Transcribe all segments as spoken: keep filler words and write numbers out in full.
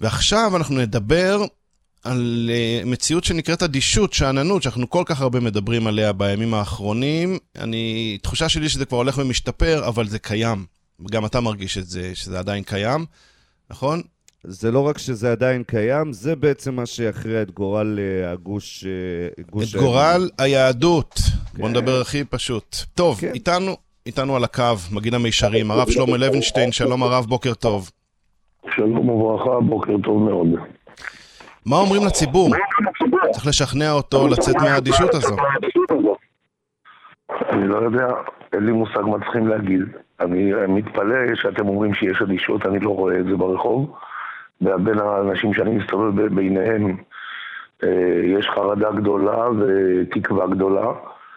ועכשיו אנחנו נדבר על מציאות שנקראת אדישות, שעננות, שאנחנו כל כך הרבה מדברים עליה בימים האחרונים. אני, תחושה שלי שזה כבר הולך ומשתפר, אבל זה קיים. גם אתה מרגיש את זה, שזה עדיין קיים, נכון? זה לא רק שזה עדיין קיים, זה בעצם מה שיכריע את גורל הגוש... את גורל היהדות. בוא נדבר הכי פשוט. טוב, איתנו, איתנו על הקו, מגיד המישרים, הרב שלמה לוינשטיין, שלום הרב, בוקר טוב. שלום וברכה, בוקר טוב מאוד. מה אומרים לציבור? צריך לשכנע אותו לצאת מהאדישות הזו. אני לא יודע, אין לי מושג מה צריכים להגיד. אני מתפלא שאתם אומרים שיש אדישות, אני לא רואה את זה ברחוב. ובין האנשים שאני מסתובב ביניהם יש חרדה גדולה ותקווה גדולה.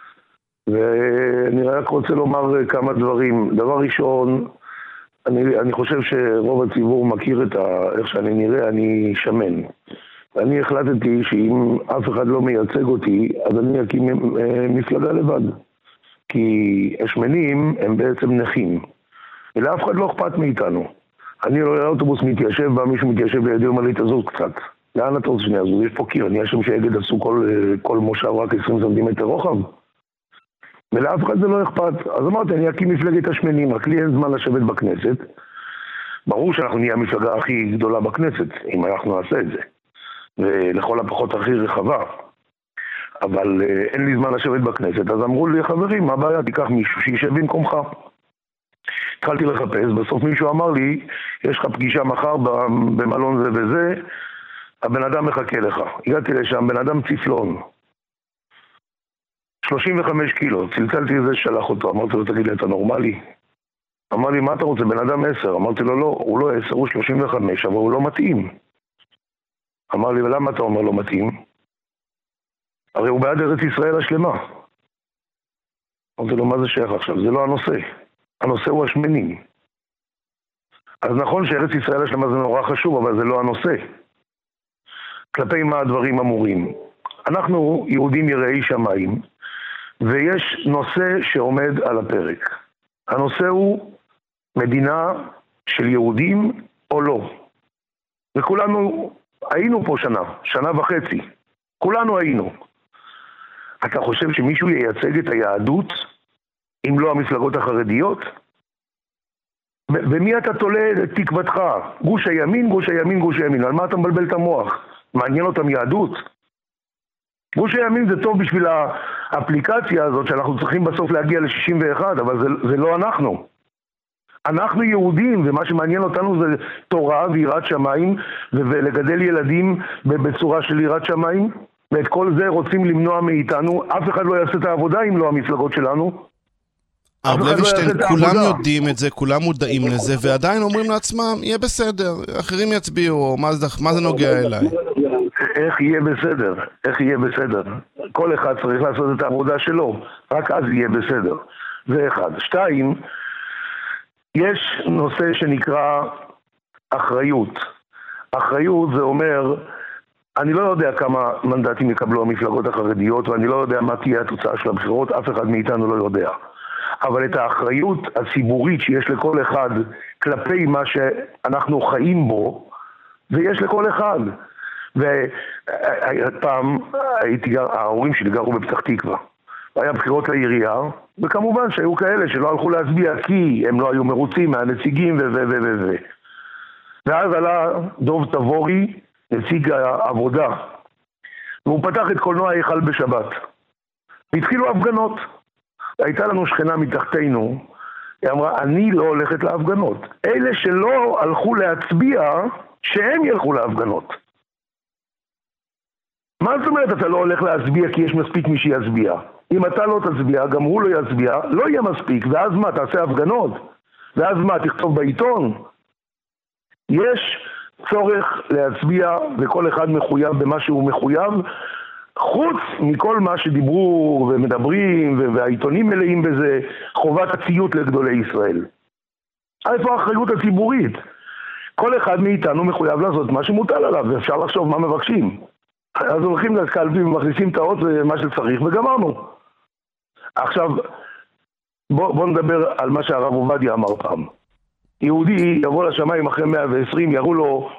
ואני רק רוצה לומר כמה דברים. דבר ראשון, אני, אני חושב שרוב הציבור מכיר את ה, איך שאני נראה, אני שמן. אני החלטתי שאם אף אחד לא מייצג אותי, אז אני אקים מפלגה לבד. כי השמנים הם בעצם נכים. ולאף אחד לא אכפת מאיתנו. אני רואה האוטובוס מתיישב, בא מישהו מתיישב לידי אומר לי, תזוז קצת. לאן אתה רוצה שני הזוז? יש פה קיר, אני אשם שאגד עשו כל, כל מושב רק עשרים סנטימטר רוחב. ולאף אחד זה לא אכפת. אז אמרתי, אני אקים מפלגת השמנים, רק לי אין זמן לשבת בכנסת. ברור שאנחנו נהיה המפלגה הכי גדולה בכנסת, אם אנחנו נעשה את זה. ולכל הפחות הכי רחבה. אבל אה, אין לי זמן לשבת בכנסת, אז אמרו לי, חברים, מה הבעיה? תיקח מישהו שישב במקומך. התחלתי לחפש, בסוף מישהו אמר לי, יש לך פגישה מחר במלון זה וזה, הבן אדם מחכה לך. הגעתי לשם, בן אדם ציפלון. שלושים וחמש קילו, צלצלתי לזה, שלח אותו, אמרתי לו, תגיד לי, אתה נורמלי? אמר לי, מה אתה רוצה? בן אדם עשר. אמרתי לו, לא, הוא לא עשר, הוא שלושים וחמש, אבל הוא לא מתאים. אמר לי, ולמה אתה אומר לא מתאים? הרי הוא בעד ארץ ישראל השלמה. אמרתי לו, מה זה שייך עכשיו? זה לא הנושא. הנושא הוא השמנים. אז נכון שארץ ישראל השלמה זה נורא חשוב, אבל זה לא הנושא. כלפי מה הדברים אמורים? אנחנו יהודים יראי שמיים, ויש נושא שעומד על הפרק. הנושא הוא מדינה של יהודים או לא. וכולנו היינו פה שנה, שנה וחצי. כולנו היינו. אתה חושב שמישהו ייצג את היהדות אם לא המפלגות החרדיות? ומי אתה תולה את תקוותך? גוש הימין, גוש הימין, גוש הימין. על מה אתה מבלבל את המוח? מעניין אותם יהדות? גוש הימין זה טוב בשביל האפליקציה הזאת שאנחנו צריכים בסוף להגיע ל-שישים ואחת, אבל זה, זה לא אנחנו. אנחנו יהודים, ומה שמעניין אותנו זה תורה ויראת שמיים, ולגדל ילדים בצורה של יראת שמיים, ואת כל זה רוצים למנוע מאיתנו. אף אחד לא יעשה את העבודה אם לא המפלגות שלנו. הרב לוינשטיין, כולם יודעים את זה, כולם מודעים לזה, ועדיין אומרים לעצמם, יהיה בסדר, אחרים יצביעו, מה זה, מה זה נוגע אליי? איך יהיה בסדר? איך יהיה בסדר? כל אחד צריך לעשות את העבודה שלו, רק אז יהיה בסדר. זה אחד. שתיים, יש נושא שנקרא אחריות. אחריות זה אומר, אני לא יודע כמה מנדטים יקבלו המפלגות החרדיות, ואני לא יודע מה תהיה התוצאה של הבחירות, אף אחד מאיתנו לא יודע. אבל את האחריות הציבורית שיש לכל אחד כלפי מה שאנחנו חיים בו, זה יש לכל אחד. ופעם הייתי גר, ההורים שלי גרו בפתח תקווה. היה בחירות לעירייה, וכמובן שהיו כאלה שלא הלכו להצביע כי הם לא היו מרוצים מהנציגים ו ו ו ו ו ואז עלה דוב תבורי, נציג העבודה, והוא פתח את קולנוע היכל בשבת. והתחילו הפגנות. הייתה לנו שכנה מתחתנו, היא אמרה, אני לא הולכת להפגנות. אלה שלא הלכו להצביע, שהם ילכו להפגנות. מה זאת אומרת אתה לא הולך להצביע כי יש מספיק מי שיצביע? אם אתה לא תצביע, גם הוא לא יצביע, לא יהיה מספיק, ואז מה, תעשה הפגנות? ואז מה, תכתוב בעיתון? יש צורך להצביע, וכל אחד מחויב במה שהוא מחויב, חוץ מכל מה שדיברו ומדברים, והעיתונים מלאים בזה, חובת הציות לגדולי ישראל. איפה האחריות הציבורית? כל אחד מאיתנו מחויב לעשות מה שמוטל עליו, ואפשר לחשוב מה מבקשים. אז הולכים לקלפי ומכניסים את האות ומה שצריך, וגמרנו. עכשיו, בוא, בוא נדבר על מה שהרב עובדיה אמר פעם. יהודי יבוא לשמיים אחרי מאה ועשרים, יראו לו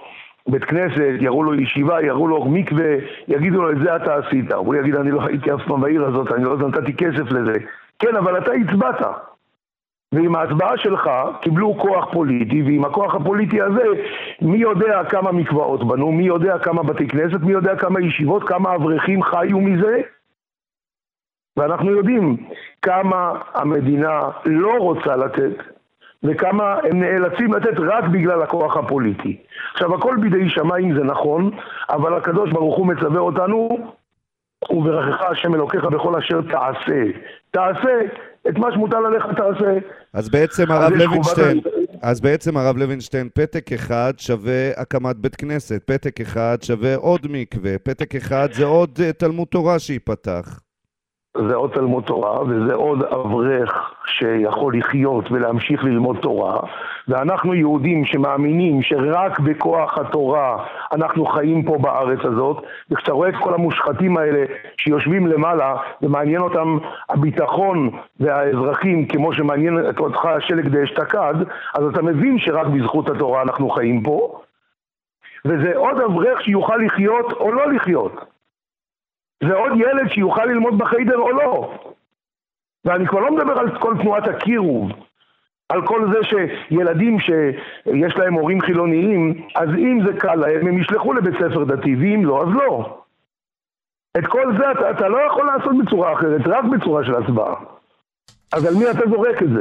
בית כנסת, יראו לו ישיבה, יראו לו מקווה, יגידו לו את זה אתה עשית. הוא יגיד אני לא הייתי אף פעם בעיר הזאת, אני לא נתתי כסף לזה. כן, אבל אתה הצבעת. ועם ההצבעה שלך קיבלו כוח פוליטי, ועם הכוח הפוליטי הזה מי יודע כמה מקוואות בנו, מי יודע כמה בתי כנסת, מי יודע כמה ישיבות, כמה אברכים חיו מזה. ואנחנו יודעים כמה המדינה לא רוצה לתת, וכמה הם נאלצים לתת רק בגלל הכוח הפוליטי. עכשיו, הכל בידי שמיים זה נכון, אבל הקדוש ברוך הוא מצווה אותנו, וברכך השם אלוקיך בכל אשר תעשה. תעשה את מה שמוטל עליך תעשה. אז בעצם הרב לוינשטיין, אז בעצם הרב לוינשטיין, פתק אחד שווה הקמת בית כנסת, פתק אחד שווה עוד מקווה, פתק אחד זה עוד תלמוד תורה שיפתח. זה עוד תלמוד תורה, וזה עוד אברך שיכול לחיות ולהמשיך ללמוד תורה, ואנחנו יהודים שמאמינים שרק בכוח התורה אנחנו חיים פה בארץ הזאת, וכשאתה רואה את כל המושחתים האלה שיושבים למעלה, ומעניין אותם הביטחון והאזרחים כמו שמעניין אותך השלג דאשתקד, אז אתה מבין שרק בזכות התורה אנחנו חיים פה, וזה עוד אברך שיוכל לחיות או לא לחיות. זה עוד ילד שיוכל ללמוד בחיידר או לא. ואני כבר לא מדבר על כל תנועת הקירוב, על כל זה שילדים שיש להם הורים חילוניים, אז אם זה קל להם, הם ישלחו לבית ספר דתי, ואם לא, אז לא. את כל זה אתה, אתה לא יכול לעשות בצורה אחרת, רק בצורה של הצבעה. אז על מי אתה זורק את זה?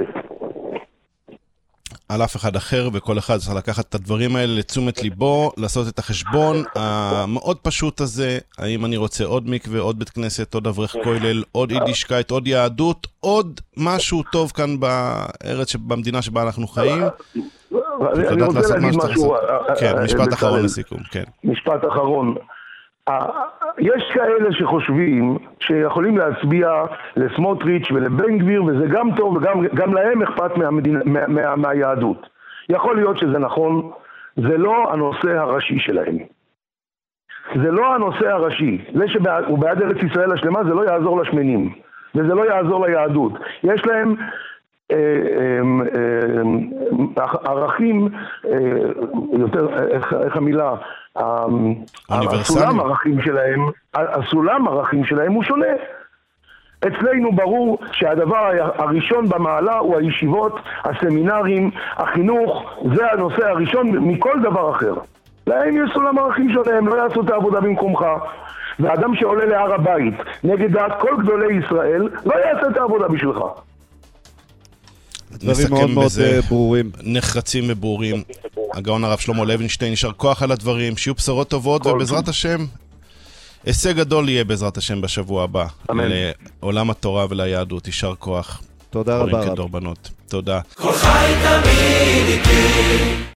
על אף אחד אחר, וכל אחד צריך לקחת את הדברים האלה לתשומת ליבו, לעשות את החשבון המאוד פשוט הזה, האם אני רוצה עוד מקווה, עוד בית כנסת, עוד אברך כולל, עוד יידישקייט, עוד יהדות, עוד משהו טוב כאן בארץ, במדינה שבה אנחנו חיים. אני רוצה להגיד משהו. כן, משפט אחרון לסיכום, כן. משפט אחרון. יש כאלה שחושבים שיכולים להצביע לסמוטריץ' ולבן גביר, וזה גם טוב, וגם להם אכפת מהמדינה, מה, מהיהדות. יכול להיות שזה נכון, זה לא הנושא הראשי שלהם. זה לא הנושא הראשי. זה שהוא בעד ארץ ישראל השלמה, זה לא יעזור לשמנים, וזה לא יעזור ליהדות. יש להם ערכים, יותר, איך המילה, הסולם ערכים שלהם, הסולם ערכים שלהם הוא שונה. אצלנו ברור שהדבר הראשון במעלה הוא הישיבות, הסמינרים, החינוך, זה הנושא הראשון מכל דבר אחר. להם יש סולם ערכים שלהם, לא יעשו את העבודה במקומך. ואדם שעולה להר הבית נגד דעת כל גדולי ישראל, לא יעשה את העבודה בשבילך. דברים מאוד מאוד ברורים. נחרצים וברורים. הגאון הרב שלמה לוינשטיין, יישר כוח על הדברים, שיהיו בשורות טובות, ובעזרת השם, הישג גדול יהיה בעזרת השם בשבוע הבא. אמן. לעולם התורה וליהדות, יישר כוח. תודה רבה רב. תודה. כל חי תמיד איתי.